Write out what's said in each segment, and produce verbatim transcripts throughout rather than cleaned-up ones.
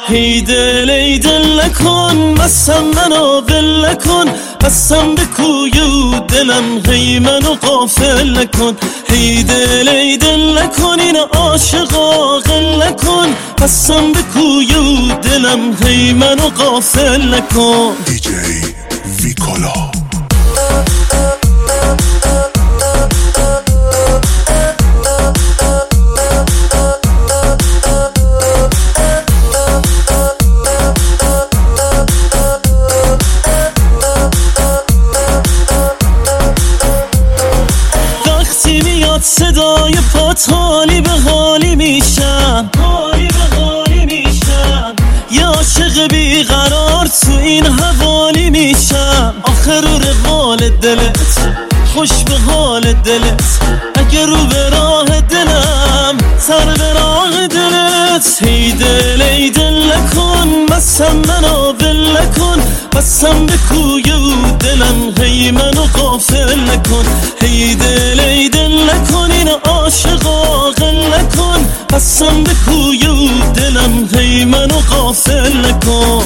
هی دل ای دل نکن مستم منو ول نکن، بستم به کوی و دلم هی منو غافل نکن. هی دل ای دل نکن این عاشقا غل نکن، بستم به کوی و دلم هی منو غافل نکن. دی جی ویکولا صدای پات حالی به حالی میشم، حالی به حالی میشم. یه عاشق بیقرار تو این حوالی میشم. آخر رو روال دلت خوش به حال دلت، اگه رو به راه دلم سر به راه دلت. هی دل ای دل نکن مستم منو ول نکن، بستم به کوی و دلم هی منو غافل نکن. هی دل ای دل نکن این عاشقا غل نکن، بستم به کوی و دلم هی منو غافل نکن.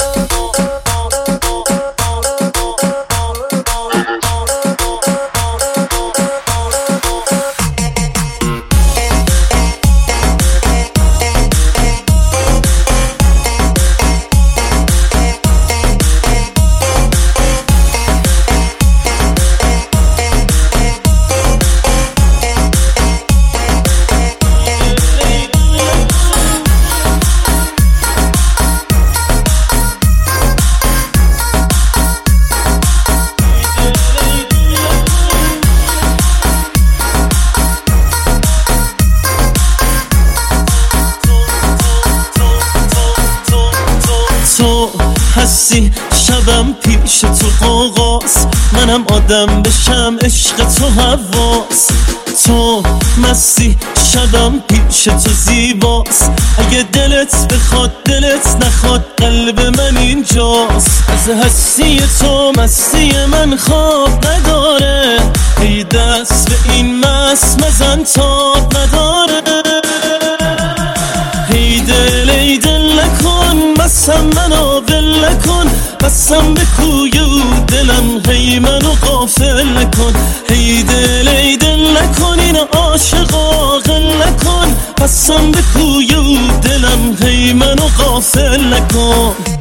تو هستی شبم پیش تو قوقاست، منم آدم بشم عشق تو حواس. تو مستی شبم پیش تو زیباست، اگه دلت بخواد دلت نخواد قلب من اینجاست. از هستی تو مستی من خواب نداره، ای دست به این مست مزن تاب نداره. هی دل ای دل نکن مستم منو ول نکن، بستم به کوی و دلم هی منو غافل نکن. هی دل ای دل نکن این عاشقا غل نکن، بستم به کوی و دلم هی منو غافل نکن.